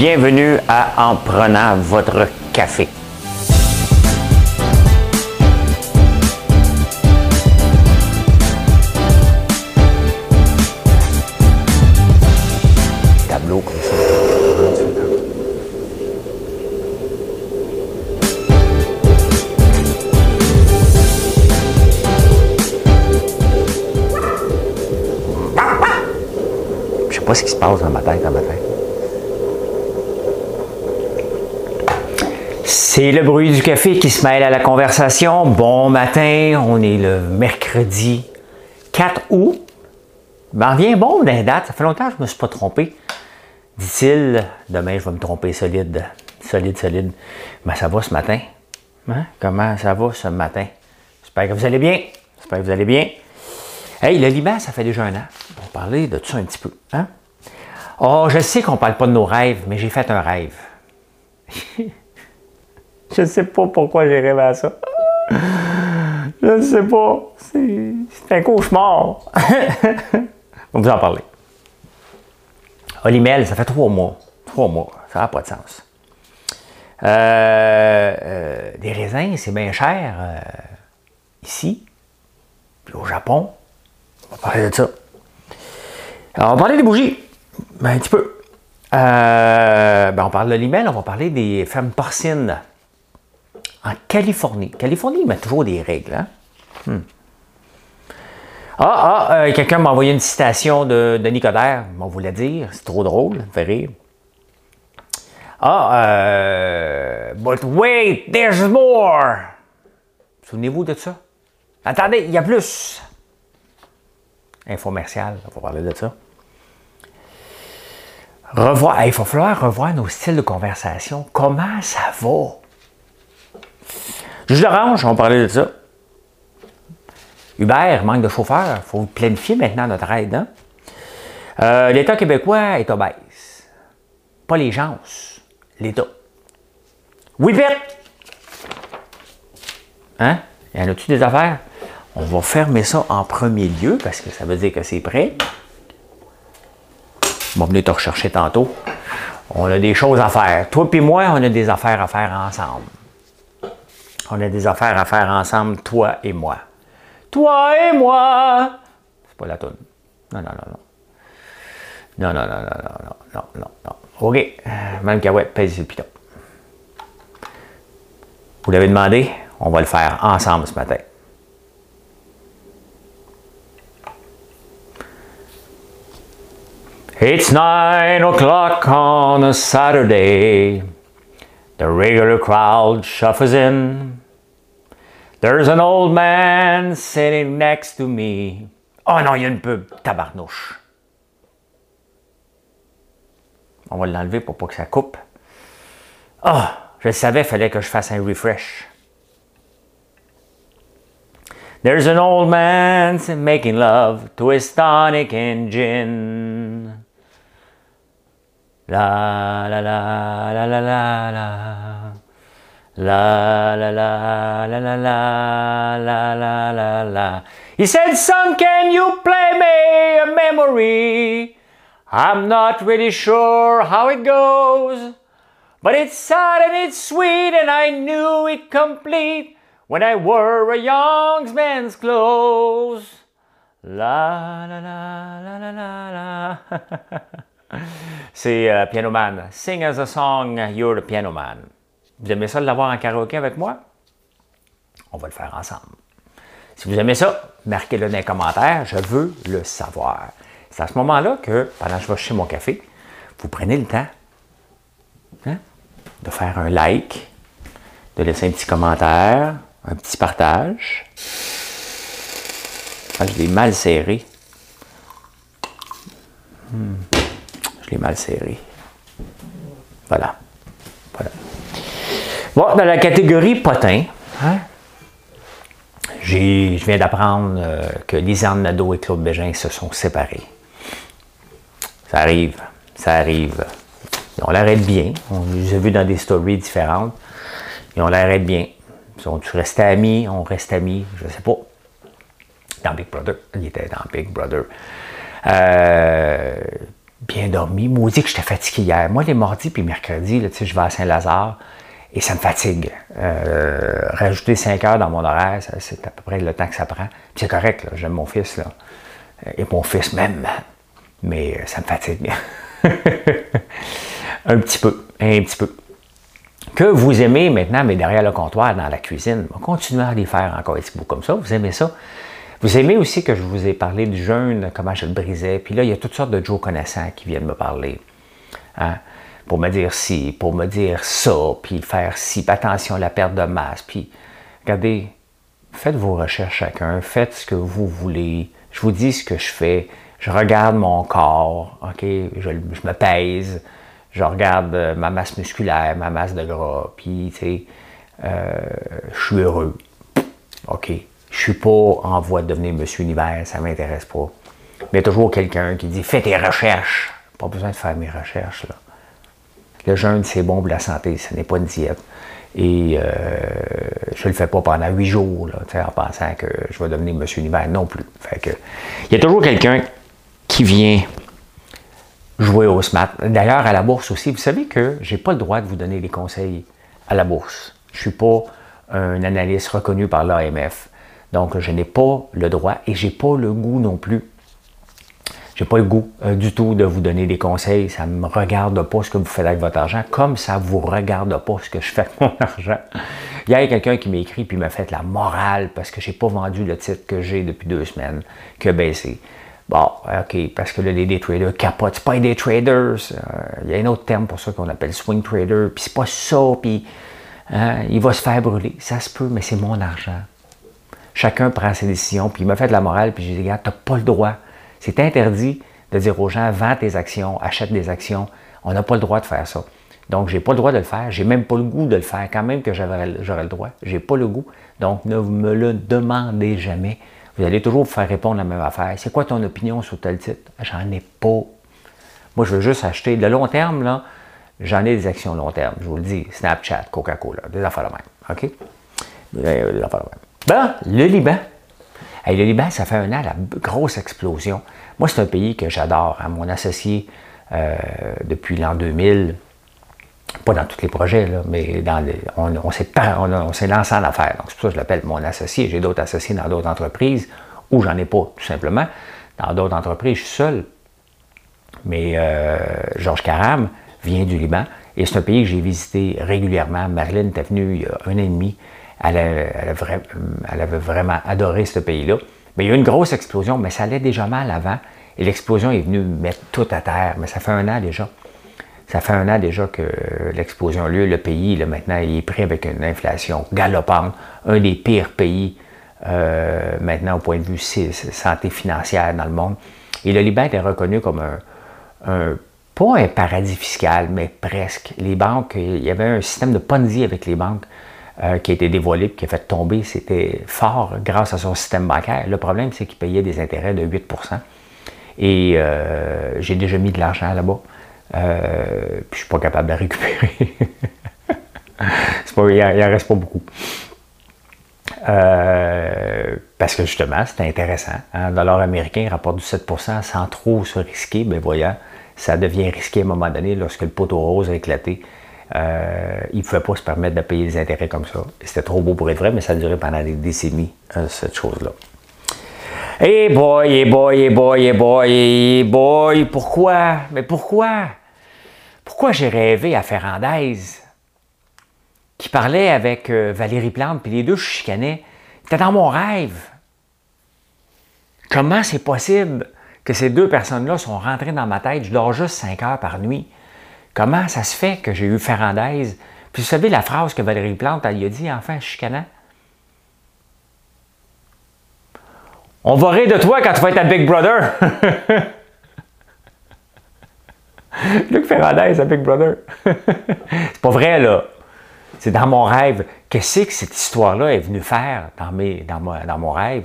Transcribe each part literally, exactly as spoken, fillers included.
Bienvenue à En prenant votre café. Tableau comme ça. Je sais pas ce qui se passe dans ma tête, dans ma tête. C'est le bruit du café qui se mêle à la conversation. Bon matin, on est le mercredi quatre août. Ben, revient bon dans les dates. Ça fait longtemps que je ne me suis pas trompé. Dit-il, demain je vais me tromper solide. Solide, solide. Mais ça va ce matin? Hein? Comment ça va ce matin? J'espère que vous allez bien. J'espère que vous allez bien. Hey, le Liban, ça fait déjà un an. On va parler de tout ça un petit peu. Hein? Oh, je sais qu'on ne parle pas de nos rêves, mais j'ai fait un rêve. Je ne sais pas pourquoi j'ai rêvé à ça. Je ne sais pas. C'est un cauchemar. On va vous en parler. Olimel, ça fait trois mois. Trois mois. Ça n'a pas de sens. Euh, euh, des raisins, c'est bien cher euh, ici. Puis au Japon. On va parler de ça. Alors, on va parler des bougies. Ben, un petit peu. Euh, ben, on parle de l'Olimel, on va parler des fermes porcines. En Californie. Californie, ils mettent toujours des règles. Hein? Hmm. Ah, ah, euh, quelqu'un m'a envoyé une citation de Denis Coderre. On vous la dire. C'est trop drôle. Ça me fait rire. Ah, euh, but wait, there's more. Souvenez-vous de ça? Attendez, il y a plus. Infomercial, on va parler de ça. Revoir. Il va falloir revoir nos styles de conversation. Comment ça va? Jus d'orange, on va parler de ça. Uber, manque de chauffeurs. Il faut planifier maintenant notre aide. Hein? Euh, L'État québécois est obèse. Pas les gens, l'État. Whippet! Hein? Y en a-tu des affaires? On va fermer ça en premier lieu parce que ça veut dire que c'est prêt. On va venir te rechercher tantôt. On a des choses à faire. Toi et moi, on a des affaires à faire ensemble. On a des affaires à faire ensemble, toi et moi. Toi et moi! C'est pas la toune. Non, non, non, non. Non, non, non, non, non, non, non, non. OK. Même Cahouette, pèse sur le piton. Vous l'avez demandé, on va le faire ensemble ce matin. It's nine o'clock on a Saturday. The regular crowd shuffles in. There's an old man sitting next to me. Oh non, il y a une pub. Tabarnouche. On va l'enlever pour pas que ça coupe. Ah, oh, je le savais, il fallait que je fasse un refresh. There's an old man making love to his tonic and gin. La la la la la la la. La la la la la la la la la la. He said, son, can you play me a memory? I'm not really sure how it goes, but it's sad and it's sweet and I knew it complete when I wore a young man's clothes. La la la la la la la. C'est euh, Piano Man. Sing us a song, you're the piano man. Vous aimez ça de l'avoir en karaoké avec moi? On va le faire ensemble. Si vous aimez ça, marquez-le dans les commentaires. Je veux le savoir. C'est à ce moment-là que, pendant que je vais chercher mon café, vous prenez le temps hein, de faire un like, de laisser un petit commentaire, un petit partage. Ah, je l'ai mal serré. Hmm. Je l'ai mal serré. Voilà. Voilà. Bon, dans la catégorie potin, hein, je viens d'apprendre euh, que Lisanne Nadeau et Claude Bégin se sont séparés. Ça arrive, ça arrive. On l'arrête bien. On les a vus dans des stories différentes. Et on l'arrête bien. Sont-ils restés amis? On reste amis? Je ne sais pas. Dans Big Brother. Il était dans Big Brother. Euh, bien dormi. Maudit que j'étais fatigué hier. Moi, les mardis puis mercredis, là, je vais à Saint-Lazare et ça me fatigue. Euh, rajouter cinq heures dans mon horaire, c'est à peu près le temps que ça prend. C'est correct, j'aime mon fils, là. Et mon fils même. Mais ça me fatigue. Un petit peu, un petit peu. Que vous aimez maintenant, mais derrière le comptoir, dans la cuisine, continuez à les faire encore un petit bout comme ça. Vous aimez ça? Vous aimez aussi que je vous ai parlé du jeûne, comment je le brisais. Puis là, il y a toutes sortes de Joe connaissants qui viennent me parler. Hein? Pour me dire ci, pour me dire ça, puis faire ci, puis attention à la perte de masse. Puis, regardez, faites vos recherches chacun, faites ce que vous voulez. Je vous dis ce que je fais. Je regarde mon corps, OK? Je, je me pèse. Je regarde ma masse musculaire, ma masse de gras, puis, tu sais, euh, je suis heureux. OK? Je suis pas en voie de devenir Monsieur Univers, ça ne m'intéresse pas. Mais il y a toujours quelqu'un qui dit « Fais tes recherches! » Pas besoin de faire mes recherches, là. Le jeûne, c'est bon pour la santé, ce n'est pas une diète. Et euh, je ne le fais pas pendant huit jours, là, en pensant que je vais devenir Monsieur Univers non plus. Fait que, il y a toujours quelqu'un qui vient jouer au smart. D'ailleurs, à la bourse aussi, vous savez que je n'ai pas le droit de vous donner des conseils à la bourse. Je ne suis pas un analyste reconnu par l'A M F. Donc, je n'ai pas le droit et je n'ai pas le goût non plus. Je n'ai pas le goût euh, du tout de vous donner des conseils. Ça ne me regarde pas ce que vous faites avec votre argent, comme ça ne vous regarde pas ce que je fais avec mon argent. Il y a quelqu'un qui m'a écrit et m'a fait la morale parce que je n'ai pas vendu le titre que j'ai depuis deux semaines, qui a baissé. Bon, OK, parce que là, les day traders capotent. C'est pas les day traders. Euh, il y a un autre terme pour ça qu'on appelle swing trader. Puis c'est pas ça, puis hein, il va se faire brûler. Ça se peut, mais c'est mon argent. Chacun prend ses décisions. Puis il m'a fait de la morale, puis j'ai dit, regarde, t'as pas le droit. C'est interdit de dire aux gens, vends tes actions, achète des actions. On n'a pas le droit de faire ça. Donc, j'ai pas le droit de le faire. J'ai même pas le goût de le faire, quand même que j'aurais le droit. J'ai pas le goût. Donc, ne me le demandez jamais. Vous allez toujours vous faire répondre la même affaire. C'est quoi ton opinion sur tel titre? J'en ai pas. Moi, je veux juste acheter. Le long terme, là, j'en ai des actions long terme. Je vous le dis. Snapchat, Coca-Cola, des affaires de même. OK? Des affaires de même. Bon, le Liban. Hey, le Liban, ça fait un an, la grosse explosion. Moi, c'est un pays que j'adore. Hein. Mon associé, euh, depuis l'an deux mille, pas dans tous les projets, là, mais dans les, on, on s'est lancé en affaires. Donc, c'est pour ça que je l'appelle mon associé. J'ai d'autres associés dans d'autres entreprises où j'en ai pas, tout simplement. Dans d'autres entreprises, je suis seul. Mais euh, Georges Karam vient du Liban et c'est un pays que j'ai visité régulièrement. Marilyn était venue il y a un an et demi. Elle, a, elle, a vra elle avait vraiment adoré ce pays-là. Mais il y a eu une grosse explosion, mais ça allait déjà mal avant. Et l'explosion est venue mettre tout à terre. Mais ça fait un an déjà. Ça fait un an déjà que l'explosion a lieu. Le pays, là, maintenant, il est pris avec une inflation galopante. Un des pires pays, euh, maintenant, au point de vue santé financière dans le monde. Et le Liban est reconnu comme un, un, pas un paradis fiscal, mais presque. Les banques, il y avait un système de Ponzi avec les banques euh, qui a été dévoilé, qui a fait tomber. C'était fort grâce à son système bancaire. Le problème, c'est qu'il payait des intérêts de huit pour cent. Et euh, j'ai déjà mis de l'argent là-bas. Euh, puis je ne suis pas capable de récupérer. pas, il n'en reste pas beaucoup. Euh, parce que justement, c'est intéressant. Hein? Le dollar américain rapporte du sept pour cent sans trop se risquer. Mais voyons, ça devient risqué à un moment donné lorsque le poteau rose a éclaté. Euh, il ne pouvait pas se permettre de payer des intérêts comme ça. C'était trop beau pour être vrai, mais ça a duré pendant des décennies, hein, cette chose-là. Eh hey boy, eh hey boy, eh hey boy, eh boy, eh boy, pourquoi? Mais pourquoi? Pourquoi j'ai rêvé à Ferrandaise, qui parlait avec euh, Valérie Plante, puis les deux chicanaient? C'était dans mon rêve. Comment c'est possible que ces deux personnes-là sont rentrées dans ma tête? Je dors juste cinq heures par nuit. Comment ça se fait que j'ai eu Ferrandaise? Puis vous savez la phrase que Valérie Plante elle, a dit, enfin, chicanant? On va rire de toi quand tu vas être à Big Brother. Luc Ferrandaise à Big Brother. C'est pas vrai, là. C'est dans mon rêve. Qu'est-ce que cette histoire-là est venue faire dans, mes, dans, ma, dans mon rêve?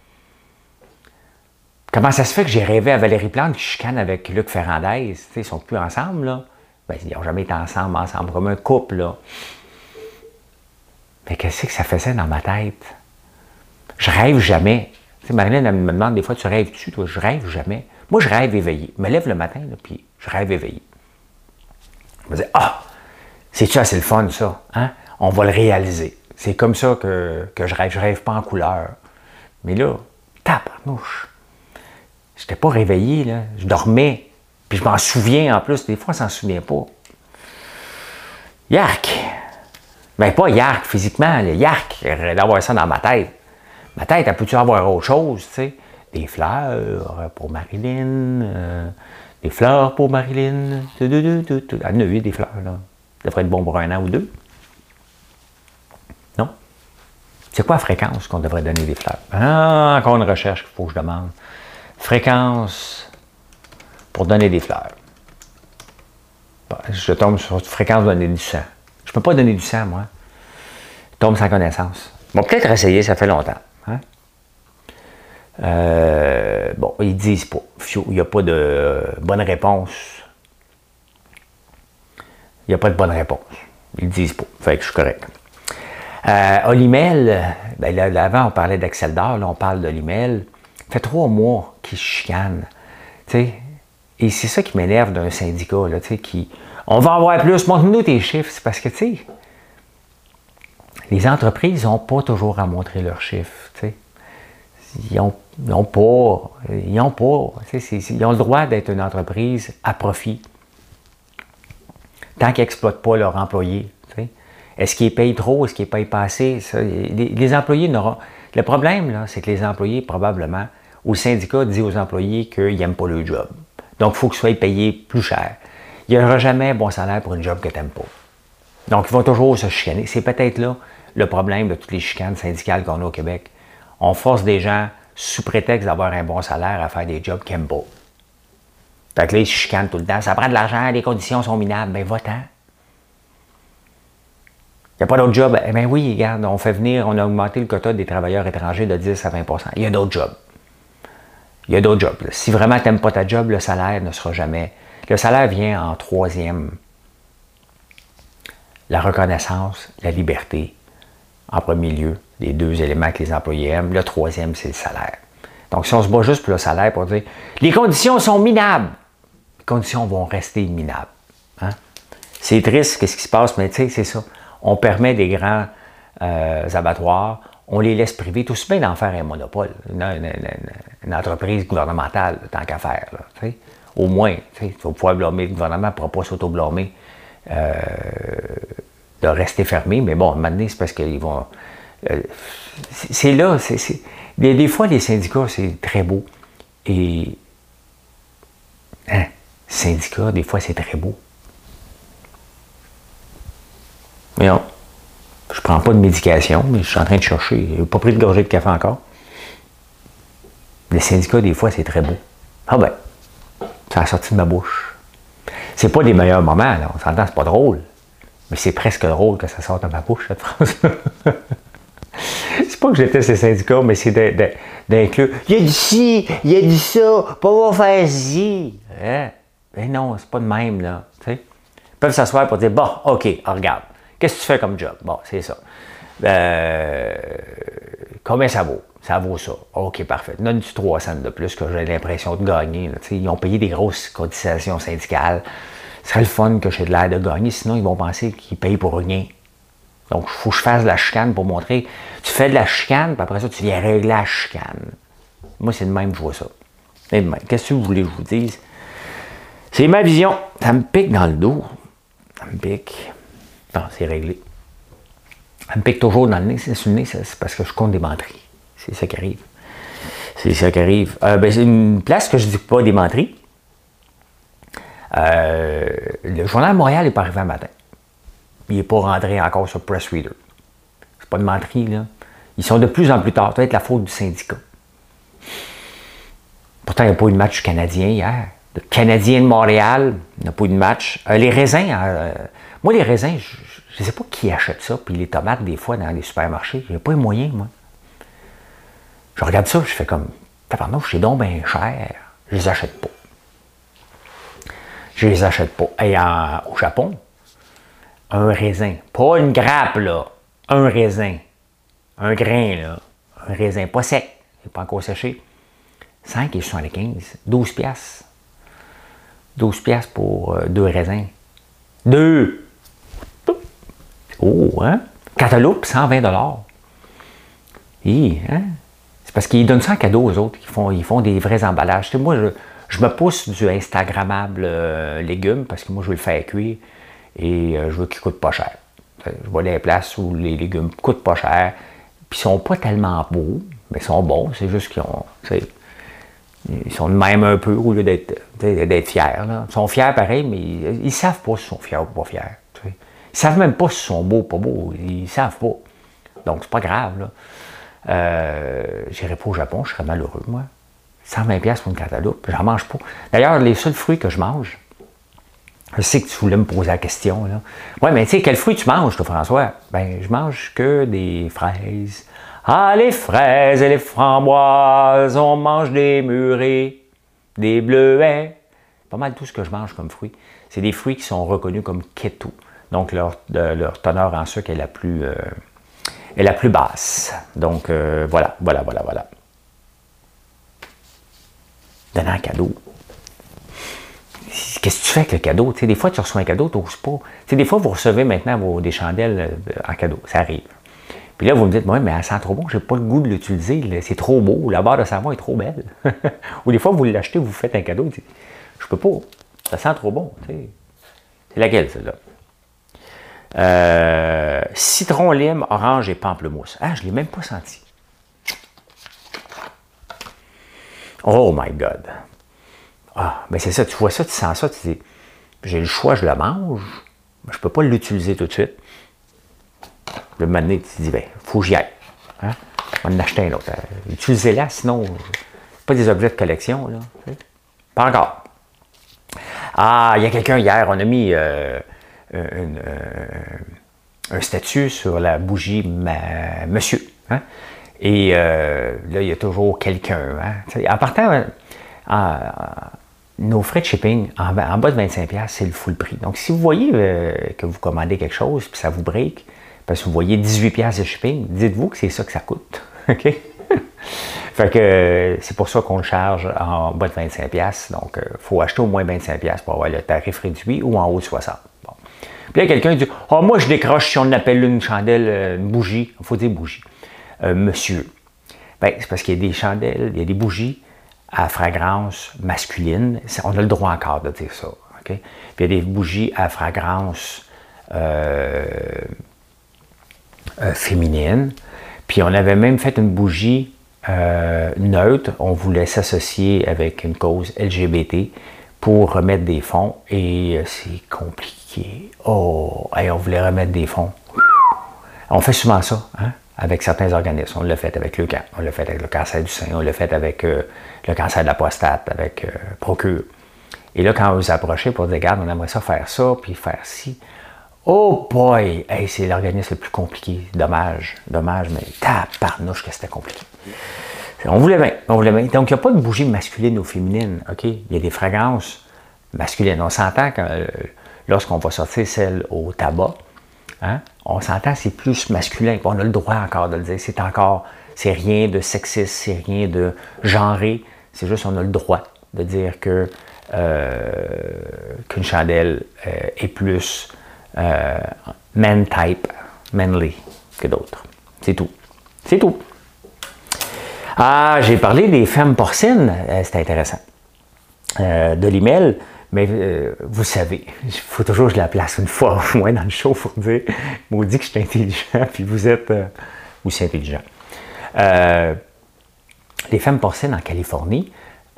Comment ça se fait que j'ai rêvé à Valérie Plante qui chicane avec Luc Ferrandaise? Ils ne sont plus ensemble, là. Ben, ils n'ont jamais été ensemble, ensemble, comme un couple, là. Mais qu'est-ce que ça faisait dans ma tête? Je rêve jamais. Tu sais, Marilyn, elle me demande des fois, tu rêves-tu? Toi, je rêve jamais. Moi, je rêve éveillé. Je me lève le matin, là, puis je rêve éveillé. Je me dis, ah, c'est-tu assez le fun, ça? Hein? On va le réaliser. C'est comme ça que, que je rêve. Je rêve pas en couleur. Mais là, tabarnouche. Je n'étais pas réveillé, là. Je dormais. Puis je m'en souviens en plus. Des fois, on s'en souvient pas. Yark! Ben, pas yark physiquement, là. Yark, d'avoir ça dans ma tête. Ma tête, elle peut-tu avoir autre chose, tu sais? Des fleurs pour Marilyn, euh, des fleurs pour Marilyn. Elle en a eu des fleurs, là. Ça devrait être bon pour un an ou deux. Non? C'est quoi la fréquence qu'on devrait donner des fleurs? Ah, encore une recherche qu'il faut que je demande. Fréquence pour donner des fleurs. Bon, je tombe sur une fréquence de donner du sang. Je ne peux pas donner du sang, moi. Je tombe sans connaissance. Bon, peut-être essayer, ça fait longtemps. Hein? Euh, bon, ils disent pas. Il n'y a pas de bonne réponse. Il n'y a pas de bonne réponse. Ils disent pas. Fait que je suis correct. Euh, Olimel, ben là, là, avant on parlait d'Axel d'Or, là on parle d'Olimel. Ça fait trois mois qu'il se chicane. T'sais, et c'est ça qui m'énerve d'un syndicat, là, qui. On va en avoir plus, montre-nous tes chiffres. C'est parce que, tu sais, les entreprises n'ont pas toujours à montrer leurs chiffres. T'sais. Ils n'ont ont pas. Ils n'ont pas. Ils ont le droit d'être une entreprise à profit. Tant qu'ils n'exploitent pas leurs employés. T'sais. Est-ce qu'ils payent trop? Est-ce qu'ils payent pas assez? Ça, les, les employés n'auront. Le problème, là, c'est que les employés, probablement, ou le syndicat dit aux employés qu'ils n'aiment pas le job. Donc, il faut qu'ils soient payés plus cher. Il n'y aura jamais un bon salaire pour une job que tu n'aimes pas. Donc, ils vont toujours se chicaner. C'est peut-être là le problème de toutes les chicanes syndicales qu'on a au Québec. On force des gens, sous prétexte d'avoir un bon salaire, à faire des jobs qu'ils n'aiment pas. Fait que là, ils se chicanent tout le temps. Ça prend de l'argent, les conditions sont minables. Bien, va-t'en. Il n'y a pas d'autres jobs. Eh bien oui, regarde, on fait venir, on a augmenté le quota des travailleurs étrangers de dix à vingt pour cent. Il y a d'autres jobs. Il y a d'autres jobs. Là. Si vraiment tu n'aimes pas ta job, le salaire ne sera jamais. Le salaire vient en troisième. La reconnaissance, la liberté, en premier lieu, les deux éléments que les employés aiment. Le troisième, c'est le salaire. Donc, si on se bat juste pour le salaire pour dire les conditions sont minables, les conditions vont rester minables. Hein? C'est triste, qu'est-ce qui se passe, mais tu sais, c'est ça. On permet des grands euh, abattoirs, on les laisse privés, tout aussi bien d'en faire un monopole, une, une, une, une entreprise gouvernementale, tant qu'à faire. Là, tu sais. Au moins, il faut pouvoir blâmer le gouvernement, ne pourra pas s'auto-blâmer euh, de rester fermé, mais bon, maintenant, c'est parce qu'ils vont. Euh, c'est là, c'est, c'est, des, des fois, les syndicats, c'est très beau. Et. Hein, syndicats, des fois, c'est très beau. Mais non, je prends pas de médication, mais je suis en train de chercher. Je n'ai pas pris de gorgée de café encore. Les syndicats, des fois, c'est très beau. Ah ben, ça a sorti de ma bouche. C'est pas les meilleurs moments, là. On s'entend, c'est pas drôle. Mais c'est presque drôle que ça sorte de ma bouche, cette phrase-là. C'est pas que j'étais ces syndicats, mais c'est d'inclure. Il a dit ci, il a dit ça, pas on va faire ci. Hein? Ben non, c'est pas de même, là. T'sais? Ils peuvent s'asseoir pour dire, bon, OK, regarde. Qu'est-ce que tu fais comme job? Bon, c'est ça. Euh, combien ça vaut? Ça vaut ça. OK, parfait. Donne-tu trois cents de plus que j'ai l'impression de gagner. Là. Ils ont payé des grosses cotisations syndicales. Ce serait le fun que j'ai de l'air de gagner, sinon ils vont penser qu'ils payent pour rien. Donc, il faut que je fasse de la chicane pour montrer. Tu fais de la chicane, puis après ça, tu viens régler la chicane. Moi, c'est de même que je vois ça. C'est de même. Qu'est-ce que vous voulez que je vous dise? C'est ma vision. Ça me pique dans le dos. Ça me pique. Non, c'est réglé. Ça me pique toujours dans le nez. C'est sur le nez, c'est parce que je compte des menteries. C'est ça qui arrive. C'est ça qui arrive. Euh, ben, c'est une place que je ne dis pas des menteries. Euh, le Journal de Montréal n'est pas arrivé un matin. Il n'est pas rentré encore sur Press Reader. C'est pas de menterie, là. Ils sont de plus en plus tard. Peut-être la faute du syndicat. Pourtant, il n'y a pas eu de match canadien hier. Le Canadien de Montréal, il n'y a pas eu de match. Euh, les raisins, euh, moi, les raisins, je ne sais pas qui achète ça. Puis les tomates, des fois, dans les supermarchés, je n'ai pas les moyens, moi. Je regarde ça, je fais comme, pardon, c'est donc bien cher. Je les achète pas. Je les achète pas. Et en, au Japon, un raisin, pas une grappe, là, un raisin, un grain, là, un raisin pas sec, il n'est pas encore séché, cinq et soixante-quinze. douze piastres. douze piastres pour euh, deux raisins. Deux! Oh, hein? Cantaloupe, cent vingt dollars. Hi, hein? C'est parce qu'ils donnent ça en cadeau aux autres. Ils font, ils font des vrais emballages. Tu sais, moi, je, je me pousse du Instagrammable euh, légumes parce que moi, je veux le faire cuire et euh, je veux qu'il ne coûte pas cher. Je vois les places où les légumes ne coûtent pas cher, puis ils sont pas tellement beaux, mais ils sont bons. C'est juste qu'ils ont. Ils sont de même un peu au lieu d'être fiers. Là. Ils sont fiers pareil, mais ils ne savent pas s'ils sont fiers ou pas fiers. Tu sais. Ils ne savent même pas s'ils sont beaux ou pas beaux. Ils ne savent pas. Donc, c'est pas grave. Là. Euh, J'irai pas au Japon, je serais malheureux, moi. cent vingt dollars pour une cantaloupe, j'en mange pas. D'ailleurs, les seuls fruits que je mange, je sais que tu voulais me poser la question. Là. Ouais, mais tu sais, quels fruits tu manges, toi, François? Ben, je mange que des fraises. Ah, les fraises et les framboises, on mange des mûrets, des bleuets. Pas mal tout ce que je mange comme fruits. C'est des fruits qui sont reconnus comme keto. Donc, leur, de, leur teneur en sucre est la plus, euh, est la plus basse. Donc, euh, voilà, voilà, voilà, voilà. Donner un cadeau. Qu'est-ce que tu fais avec le cadeau? Tu sais, des fois, tu reçois un cadeau, tu n'oses pas. Tu sais, des fois, vous recevez maintenant vos, des chandelles en cadeau. Ça arrive. Puis là, vous me dites, ouais, mais elle sent trop bon, j'ai pas le goût de l'utiliser, c'est trop beau, la barre de savon est trop belle. Ou des fois, vous l'achetez, vous vous faites un cadeau, je peux pas, ça sent trop bon. C'est laquelle, celle-là? Euh, citron, lime, orange et pamplemousse. Ah, je ne l'ai même pas senti. Oh my God! Ah, mais c'est ça, tu vois ça, tu sens ça, tu dis, j'ai le choix, je le mange, mais je ne peux pas l'utiliser tout de suite. Le moment donné, tu te dis, ben, il faut que j'y aille. Hein? On va en acheter un autre. Euh, Utilisez-la, sinon, c'est pas des objets de collection, là. Pas encore. Ah, il y a quelqu'un hier, on a mis euh, une, euh, un statut sur la bougie ma, Monsieur. Hein? Et euh, là, il y a toujours quelqu'un. Hein? En partant, en, en, nos frais de shipping, en, en bas de vingt-cinq dollars, c'est le full prix. Donc, si vous voyez euh, que vous commandez quelque chose puis ça vous break, parce que vous voyez dix-huit dollars de shipping, dites-vous que c'est ça que ça coûte. OK? Fait que c'est pour ça qu'on le charge en bas de vingt-cinq dollars. Donc, il euh, faut acheter au moins vingt-cinq dollars pour avoir le tarif réduit ou en haut de soixante. Bon. Puis là, quelqu'un dit, « Ah, oh, moi, je décroche si on appelle une chandelle, une bougie. » Il faut dire bougie. Euh, monsieur. Bien, c'est parce qu'il y a des chandelles, il y a des bougies à fragrance masculine. On a le droit encore de dire ça. Okay? Puis il y a des bougies à fragrance euh, euh, féminine. Puis on avait même fait une bougie euh, neutre. On voulait s'associer avec une cause L G B T pour remettre des fonds. Et euh, c'est compliqué. Oh, hey, on voulait remettre des fonds. On fait souvent ça, hein, avec certains organismes. On l'a fait avec le C A N, on l'a fait avec le cancer du sein, on l'a fait avec euh, le cancer de la prostate, avec euh, Procure. Et là, quand on vous approchez pour dire, regarde, on aimerait ça faire ça, puis faire ci. Oh boy! Hey, c'est l'organisme le plus compliqué. Dommage, dommage, mais tabarnouche que c'était compliqué. On voulait bien, on voulait bien. Donc, il n'y a pas de bougie masculine ou féminine, OK? Il y a des fragrances masculines. On s'entend que euh, lorsqu'on va sortir celle au tabac, hein, on s'entend c'est plus masculin. On a le droit encore de le dire. C'est encore, c'est rien de sexiste, c'est rien de genré. C'est juste on a le droit de dire que euh, qu'une chandelle euh, est plus euh, man type, manly que d'autres. C'est tout. C'est tout. Ah, j'ai parlé des femmes porcines. Euh, C'était intéressant. Euh, de l'email. Mais euh, vous savez, il faut toujours que je la place une fois au moins dans le show pour dire, maudit que je suis intelligent, puis vous êtes euh, aussi intelligent. Euh, les fermes porcines en Californie,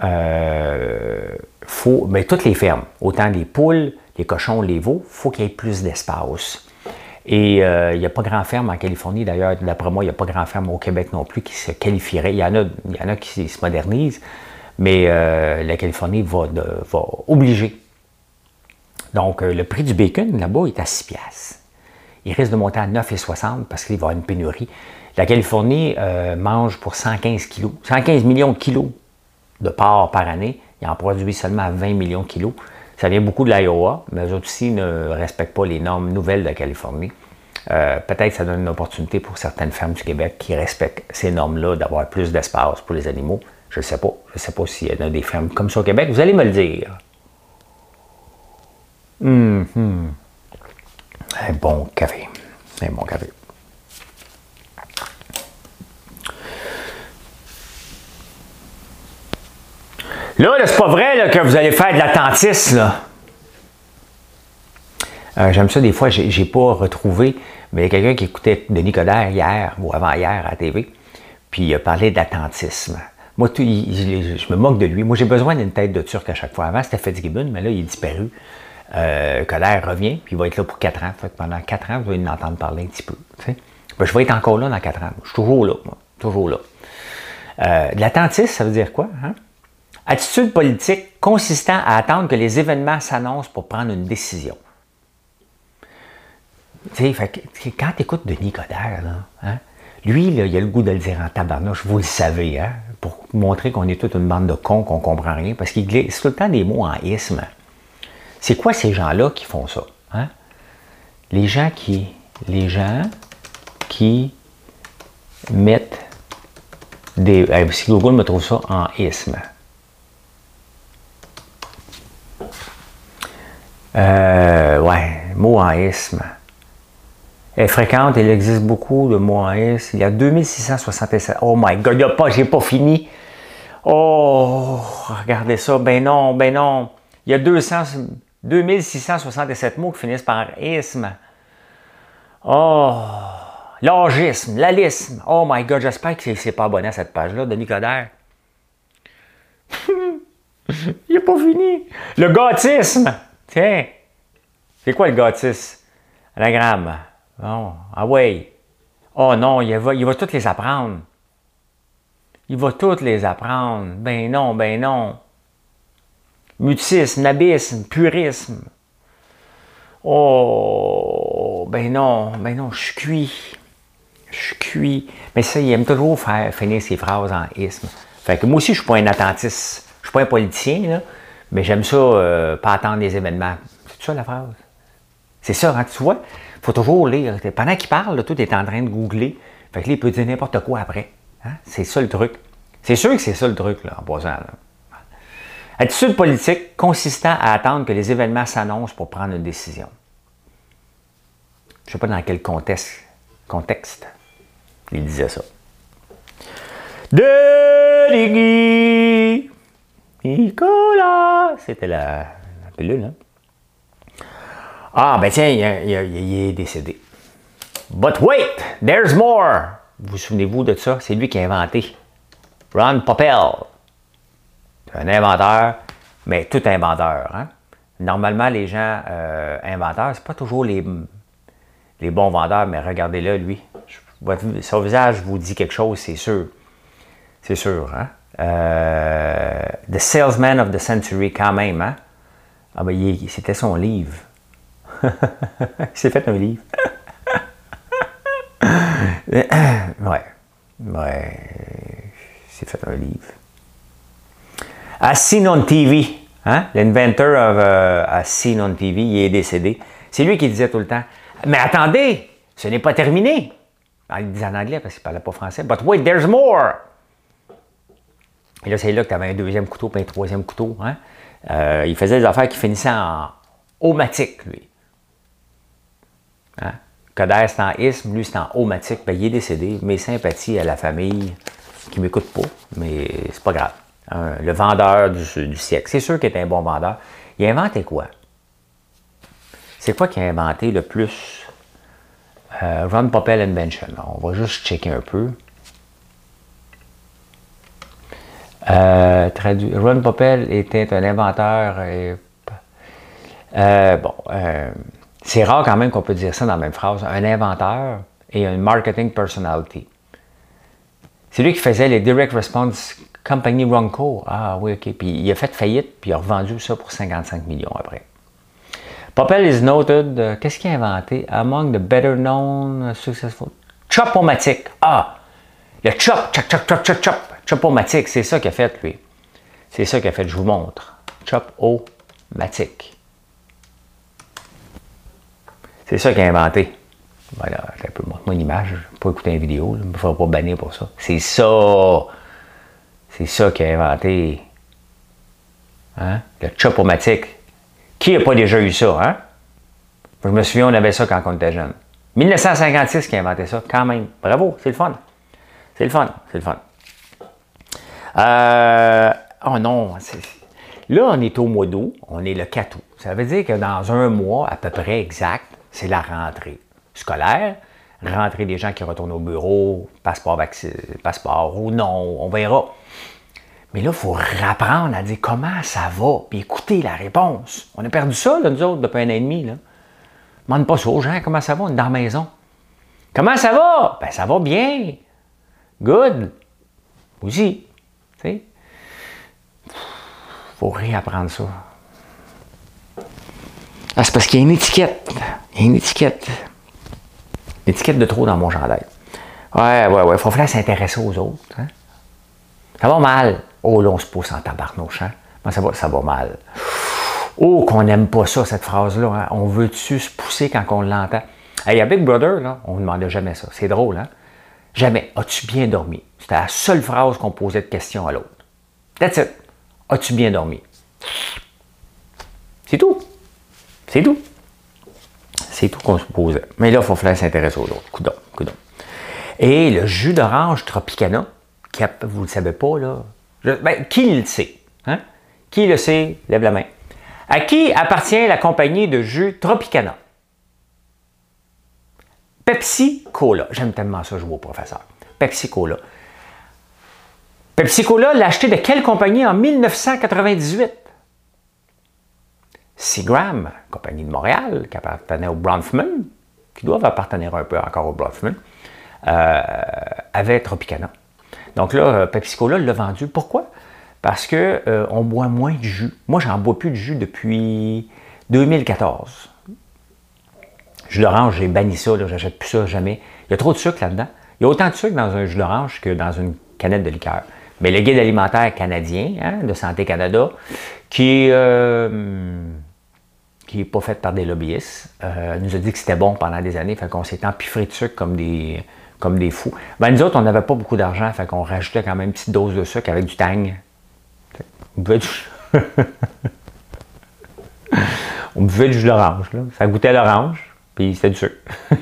euh, faut, mais toutes les fermes, autant les poules, les cochons, les veaux, il faut qu'il y ait plus d'espace. Et euh, il n'y a pas grand ferme en Californie, d'ailleurs, d'après moi, il n'y a pas grand ferme au Québec non plus qui se qualifierait. Il y en a, il y en a qui se modernisent. Mais euh, la Californie va, de, va obliger. Donc, euh, le prix du bacon, là-bas, est à six piastres. Il risque de monter à neuf virgule soixante parce qu'il va y avoir une pénurie. La Californie euh, mange pour cent quinze kilos, cent quinze millions de kilos de porc par année. Il en produit seulement vingt millions de kilos. Ça vient beaucoup de l'Iowa, mais eux autres aussi ne respectent pas les normes nouvelles de la Californie. Euh, peut-être que ça donne une opportunité pour certaines fermes du Québec qui respectent ces normes-là d'avoir plus d'espace pour les animaux. Je ne sais pas. Je ne sais pas s'il y en a des fermes comme ça au Québec. Vous allez me le dire. Hum, hum. Un bon café. Un bon café. Là, là c'est pas vrai là, que vous allez faire de l'attentisme, là. Euh, J'aime ça, des fois, j'ai, j'ai pas retrouvé, mais il y a quelqu'un qui écoutait Denis Coderre hier ou avant-hier à la T V, puis il a parlé d'attentisme. Moi, tout, il, je me moque de lui. Moi, j'ai besoin d'une tête de Turc à chaque fois. Avant, c'était Fitzgibbon, mais là, il est disparu. Euh, Coderre revient, puis il va être là pour quatre ans. Fait que pendant quatre ans, vous allez en entendre parler un petit peu. Ben, je vais être encore là dans quatre ans. Je suis toujours là, moi. Toujours là. Euh, de l'attentisme, ça veut dire quoi? Hein? Attitude politique consistant à attendre que les événements s'annoncent pour prendre une décision. Tu sais, fait que, quand tu écoutes Denis Coderre, là, hein, lui, là, il a le goût de le dire en tabarnouche, vous le savez, hein, pour montrer qu'on est toute une bande de cons, qu'on ne comprend rien, parce qu'il glisse tout le temps des mots en isme. C'est quoi ces gens-là qui font ça? Hein? Les gens qui. Les gens qui mettent des. Si Google me trouve ça en isme. Euh, ouais, mot en isme. Elle est fréquente, il existe beaucoup de mots en isme. Il y a deux mille six cent soixante-sept. Oh my God, il n'y a pas, j'ai pas fini. Oh, regardez ça. Ben non, ben non. Il y a deux cents, deux mille six cent soixante-sept mots qui finissent par isme. Oh, l'âgisme, l'alisme. Oh my God, j'espère que c'est pas abonné à cette page-là, Denis Coderre. Il n'est pas fini. Le gothisme. Tiens, c'est quoi le gothisme? Anagramme. Bon, ah ouais. Oh non, il va, il va toutes les apprendre. Il va toutes les apprendre. Ben non, ben non. Mutisme, nabisme, purisme. Oh, ben non, ben non, je suis cuit. Je suis cuit. Mais ça, il aime toujours faire finir ses phrases en isme. Fait que moi aussi, je ne suis pas un attentiste. Je ne suis pas un politicien, là. Mais j'aime ça, euh, pas attendre les événements. C'est ça la phrase? C'est ça, hein, tu vois? Il faut toujours lire. Pendant qu'il parle, là, tout est en train de googler. Fait que là, il peut dire n'importe quoi après. Hein? C'est ça le truc. C'est sûr que c'est ça le truc, là, en passant. Là. Attitude politique consistant à attendre que les événements s'annoncent pour prendre une décision. Je ne sais pas dans quel contexte, contexte il disait ça. Denis Nicolas! C'était la, la pilule, hein? Ah, ben tiens, il, il, il est décédé. But wait, there's more! Vous vous souvenez-vous de ça? C'est lui qui a inventé. Ron Popeil. C'est un inventeur, mais tout inventeur. Hein? Normalement, les gens euh, inventeurs, c'est pas toujours les, les bons vendeurs, mais regardez-le, lui. Votre, son visage vous dit quelque chose, c'est sûr. C'est sûr, hein? Euh, The Salesman of the Century, quand même, hein? Ah ben, il, c'était son livre. Il s'est fait un livre. ouais. Ouais. Il s'est fait un livre. As Seen on T V, hein? L'inventeur of uh, As Seen on T V, il est décédé. C'est lui qui disait tout le temps, mais attendez, ce n'est pas terminé. Alors, il disait en anglais parce qu'il ne parlait pas français. But wait, there's more! Et là, c'est là que tu avais un deuxième couteau puis un troisième couteau. Hein? Euh, il faisait des affaires qui finissaient en omatique, lui. Hein? Coderre, c'est en isme, lui, c'est en omatique. Ben, il est décédé. Mes sympathies à la famille qui ne m'écoute pas, mais c'est pas grave. Hein? Le vendeur du, du siècle. C'est sûr qu'il était un bon vendeur. Il a inventé quoi? C'est quoi qu'il a inventé le plus? Euh, Ron Popeil Invention. On va juste checker un peu. Euh, traduit. Ron Popeil était un inventeur. Et, euh, bon, euh, c'est rare quand même qu'on peut dire ça dans la même phrase. Un inventeur et un marketing personality. C'est lui qui faisait les Direct Response Company Ronco. Ah oui, ok. Puis il a fait faillite, puis il a revendu ça pour cinquante-cinq millions après. Popeil is noted. Euh, Qu'est-ce qu'il a inventé? Among the better known successful. Chop-O-Matic. Ah! Le chop, chop, chop, chop, chop, chop. Chop-O-Matic, c'est ça qu'il a fait, lui. C'est ça qu'il a fait, je vous montre. Chop-O-Matic. C'est ça qu'il a inventé. Voilà, un peu, montre-moi une image. Je ne vais pas écouter une vidéo, je ne me ferai pas bannir pour ça. C'est ça. C'est ça qui a inventé hein? Le Chop-O-Matic. Qui n'a pas déjà eu ça, hein? Je me souviens, on avait ça quand on était jeune. mille neuf cent cinquante-six qui a inventé ça, quand même. Bravo, c'est le fun. C'est le fun, c'est le fun. Euh, oh non, là, on est au mois d'août, on est le quatre août. Ça veut dire que dans un mois, à peu près exact, c'est la rentrée scolaire, rentrée des gens qui retournent au bureau, passeport, passeport ou non, on verra. Mais là, il faut apprendre à dire comment ça va, puis écouter la réponse. On a perdu ça, là, nous autres, depuis un an et demi. Là. Demande pas ça aux gens, comment ça va, on est dans la maison. Comment ça va? Ben, ça va bien. Good. Aussi. Tu sais. Faut réapprendre ça. Ah, c'est parce qu'il y a une étiquette. Il y a une étiquette. Une étiquette de trop dans mon chandail. Ouais, ouais, ouais. Il faut falloir s'intéresser aux autres. Hein? Ça va mal. Oh, là, on se pousse en tabarnouche. Hein? Moi, ça va, ça va mal. Oh, qu'on n'aime pas ça, cette phrase-là. Hein? On veut-tu se pousser quand on l'entend? Hey, à Big Brother, là, on ne demandait jamais ça. C'est drôle, hein? Jamais. As-tu bien dormi? C'était la seule phrase qu'on posait de question à l'autre. That's it. As-tu bien dormi? C'est tout. C'est tout. C'est tout qu'on se posait. Mais là, il faut falloir s'intéresser aux autres. Coudon, coudon. Et le jus d'orange Tropicana, qui, vous ne le savez pas, là. Je, ben, qui le sait? Hein? Qui le sait? Lève la main. À qui appartient la compagnie de jus Tropicana? Pepsi Cola. J'aime tellement ça jouer au professeur. Pepsi Cola. Pepsi Cola l'a acheté de quelle compagnie en mille neuf cent quatre-vingt-dix-huit? Seagram, compagnie de Montréal, qui appartenait au Bronfman, qui doivent appartenir un peu encore au Bronfman, euh, avait Tropicana. Donc là, Pepsi Cola l'a vendu. Pourquoi? Parce qu'on euh, boit moins de jus. Moi, j'en bois plus de jus depuis deux mille quatorze. Jus d'orange, j'ai banni ça, je n'achète plus ça jamais. Il y a trop de sucre là-dedans. Il y a autant de sucre dans un jus d'orange que dans une canette de liqueur. Mais le guide alimentaire canadien, hein, de Santé Canada, qui est, euh, qui n'est pas fait par des lobbyistes, euh, nous a dit que c'était bon pendant des années, fait qu'on s'est empiffré de sucre comme des, comme des fous. Ben, nous autres, on n'avait pas beaucoup d'argent, fait qu'on rajoutait quand même une petite dose de sucre avec du tang. On buvait du, on buvait du jus d'orange, là. Ça goûtait l'orange, puis c'était du sucre.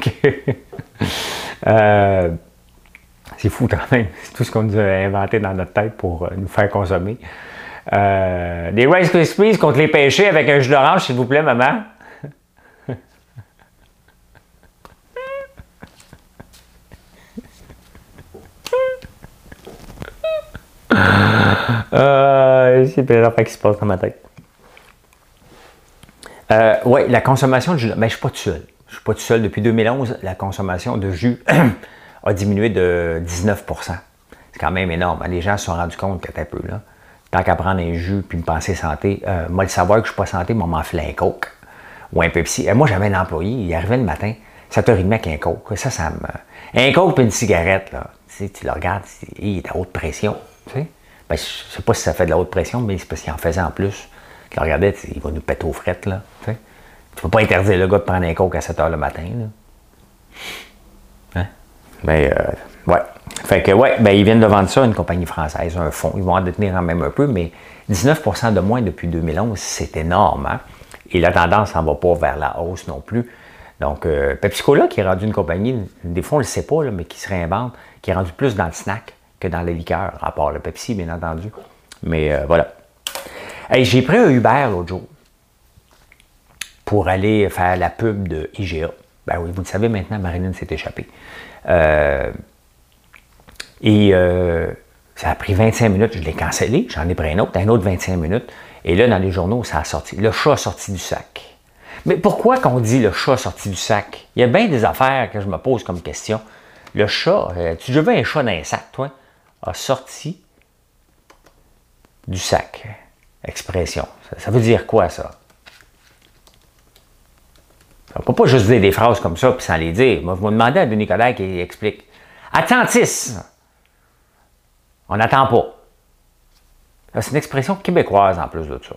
euh, C'est fou quand même, c'est tout ce qu'on nous a inventé dans notre tête pour nous faire consommer. Euh, des Rice Krispies contre les pêchés avec un jus d'orange, s'il vous plaît, maman. euh, c'est plein d'affaires qui se passent dans ma tête. Euh, oui, la consommation de jus, mais je ne suis pas tout seul. Je ne suis pas tout seul. Depuis deux mille onze, la consommation de jus a diminué de dix-neuf pour cent. C'est quand même énorme. Les gens se sont rendus compte que t'es un peu là. Tant qu'à prendre un jus puis me penser santé, euh, moi, le savoir que je ne suis pas santé, moi, m'enfler un Coke ou un Pepsi. Et moi, j'avais un employé, il arrivait le matin, sept heures trente avec un Coke. Ça, ça me. Un Coke puis une cigarette, là. Tu sais, tu le regardes, il est à haute pression. Tu sais? Ben, je ne sais pas si ça fait de la haute pression, mais c'est parce qu'il en faisait en plus. Tu le regardais, il va nous péter aux frettes, là. Tu sais? Tu peux pas interdire le gars de prendre un Coke à sept heures le matin, là. Hein? Ben, euh, ouais. Fait que, ouais, ben, ils viennent de vendre ça à une compagnie française, un fonds. Ils vont en détenir quand même un peu, mais dix-neuf pour cent de moins depuis deux mille onze, c'est énorme, hein? Et la tendance n'en va pas vers la hausse non plus. Donc, euh, Pepsi Cola, qui est rendu une compagnie, des fois on ne le sait pas, là, mais qui se réinvente, qui est rendu plus dans le snack que dans les liqueurs, à part le Pepsi, bien entendu. Mais euh, voilà. Hey, j'ai pris un Uber l'autre jour pour aller faire la pub de I G A. Ben oui, vous le savez maintenant, Marilyn s'est échappée. Euh, et euh, ça a pris vingt-cinq minutes, je l'ai cancellé, j'en ai pris un autre, un autre vingt-cinq minutes. Et là, dans les journaux, ça a sorti. Le chat a sorti du sac. Mais pourquoi qu'on dit le chat a sorti du sac? Il y a bien des affaires que je me pose comme question. Le chat, euh, tu veux un chat dans un sac, toi? A sorti du sac. Expression. Ça, ça veut dire quoi, ça? On ne peut pas juste dire des phrases comme ça puis sans les dire. Moi, je vais demander à Denis Coderre qui explique. Attentisme! On n'attend pas. C'est une expression québécoise en plus de ça.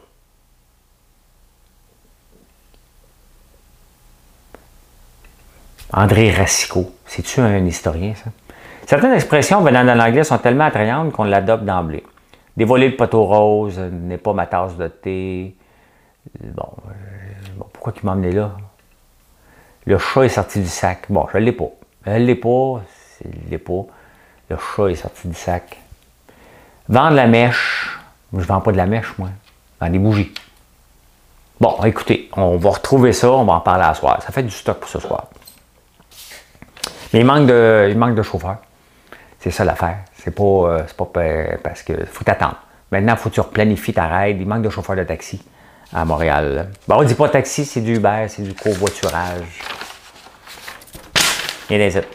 André Racicot, c'est-tu un historien, ça? Certaines expressions venant de l'anglais sont tellement attrayantes qu'on l'adopte d'emblée. Dévoiler le poteau rose n'est pas ma tasse de thé. Bon, euh, bon pourquoi tu m'as emmené là? Le chat est sorti du sac. Bon, je ne l'ai pas. Je ne l'ai pas. Je ne l'ai pas. Le chat est sorti du sac. Vendre la mèche. Je ne vends pas de la mèche, moi. Je vends des bougies. Bon, écoutez, on va retrouver ça. On va en parler à soir. Ça fait du stock pour ce soir. Mais il manque de, il manque de chauffeurs. C'est ça l'affaire. C'est pas, euh, c'est pas parce que faut t'attendre. Maintenant, il faut que tu replanifies ta ride. Il manque de chauffeurs de taxi à Montréal. Bon, on ne dit pas taxi, c'est du Uber, c'est du covoiturage. Il y a des autres.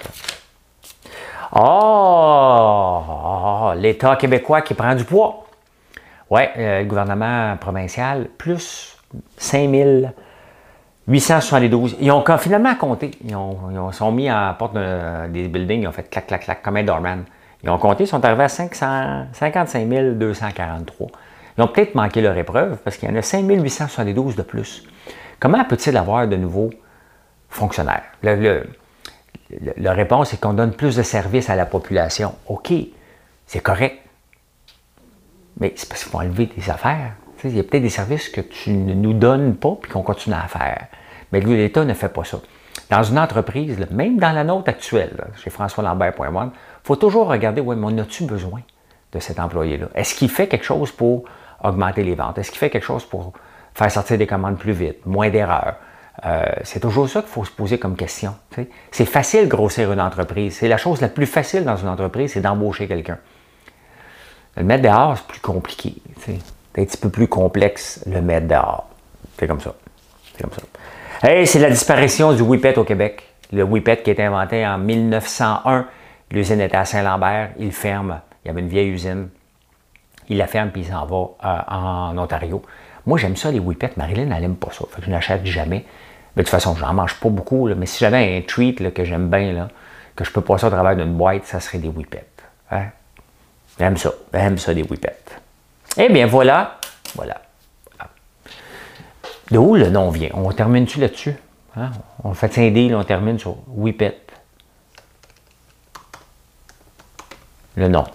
Oh, oh, l'État québécois qui prend du poids. Oui, euh, le gouvernement provincial, plus cinq mille huit cent soixante-douze. Ils ont finalement compté. Ils, ont, ils ont, sont mis à la porte de, des buildings, ils ont fait clac, clac, clac, comme un doorman. Ils ont compté, ils sont arrivés à cinq cent cinquante-cinq mille deux cent quarante-trois. Ils ont peut-être manqué leur épreuve parce qu'il y en a cinq mille huit cent soixante-douze de plus. Comment peut-il avoir de nouveaux fonctionnaires? Le, le, le, la réponse est qu'on donne plus de services à la population. OK, c'est correct. Mais c'est parce qu'il faut enlever des affaires. Tu sais, il y a peut-être des services que tu ne nous donnes pas et qu'on continue à faire. Mais l'État ne fait pas ça. Dans une entreprise, là, même dans la nôtre actuelle, là, chez François Lambert point one, il faut toujours regarder, oui, mais on a-tu besoin de cet employé-là? Est-ce qu'il fait quelque chose pour augmenter les ventes? Est-ce qu'il fait quelque chose pour faire sortir des commandes plus vite, moins d'erreurs? Euh, c'est toujours ça qu'il faut se poser comme question. Tu sais. C'est facile de grossir une entreprise. C'est la chose la plus facile dans une entreprise, c'est d'embaucher quelqu'un. Le mettre dehors, c'est plus compliqué. Tu sais. C'est un petit peu plus complexe, le mettre dehors. C'est comme ça. C'est comme ça. Hey, c'est la disparition du Whippet au Québec. Le Whippet qui a été inventé en mille neuf cent un. L'usine était à Saint-Lambert. Il ferme. Il y avait une vieille usine. Il la ferme puis il s'en va euh, en Ontario. Moi, j'aime ça, les Whippets. Marilyn, elle n'aime pas ça. Fait que je n'achète jamais. Mais de toute façon, je n'en mange pas beaucoup. Là. Mais si j'avais un treat là, que j'aime bien, là, que je peux passer au travers d'une boîte, ça serait des Whippets. Hein? J'aime ça. J'aime ça, des Whippets. Eh bien, voilà. Voilà. De où le nom vient? On termine-tu là-dessus? Hein? On fait un deal, on termine sur Whippet. Le nom.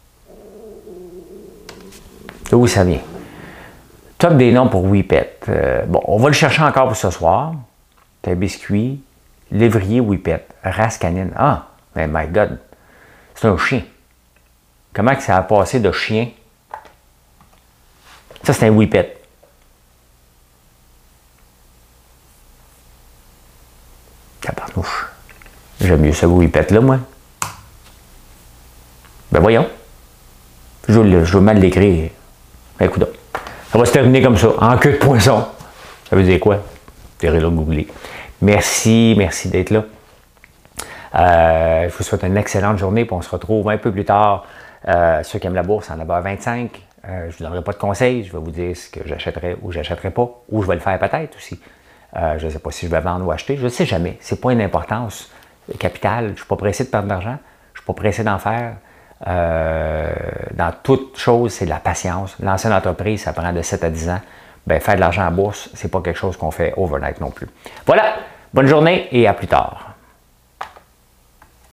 De où ça vient? Top des noms pour Whippet. Euh, bon, on va le chercher encore pour ce soir. C'est un biscuit. Lévrier Whippet. Race canine. Ah, mais my God. C'est un chien. Comment que ça a passé de chien? Ça, c'est un Whippet. Tabarnouche. J'aime mieux ce Whippet-là, moi. Ben voyons. Je veux, je veux mal l'écrire. Écoute, ça va se terminer comme ça, en queue de poisson. Ça veut dire quoi? Vous irez là googler. Merci, merci d'être là. Euh, je vous souhaite une excellente journée, puis on se retrouve un peu plus tard. Euh, ceux qui aiment la bourse, en neuf heures vingt-cinq. Euh, je ne vous donnerai pas de conseils, je vais vous dire ce que j'achèterai ou j'achèterai pas, ou je vais le faire peut-être aussi. Euh, je ne sais pas si je vais vendre ou acheter, je ne sais jamais. Ce n'est pas une importance capitale. Je ne suis pas pressé de perdre de l'argent, je ne suis pas pressé d'en faire. Euh, dans toute chose, c'est de la patience. Lancer une entreprise, ça prend de sept à dix ans. Bien, faire de l'argent en bourse, ce n'est pas quelque chose qu'on fait overnight non plus. Voilà, bonne journée et à plus tard.